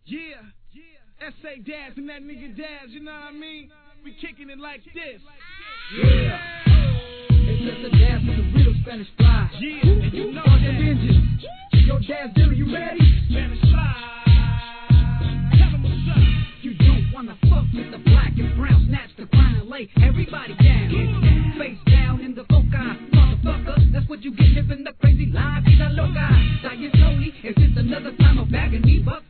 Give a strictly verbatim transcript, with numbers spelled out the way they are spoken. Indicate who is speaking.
Speaker 1: Yeah, S A Daz and that nigga Daz, you know what I mean? We kicking it like this.
Speaker 2: Yeah. It's just a Daz with a real Spanish fly.
Speaker 1: Yeah, and you know
Speaker 2: Start
Speaker 1: that.
Speaker 2: them engines. Yo, Daz Dilla, you ready?
Speaker 1: Spanish fly. Tell them what's up.
Speaker 2: You don't wanna fuck with the black and brown. Snatch the crown and lay everybody down. down. Face down in the foci, motherfucker. That's what you get living the crazy life. Vida loca. Dying slowly. It's just another time of bagging me bucks.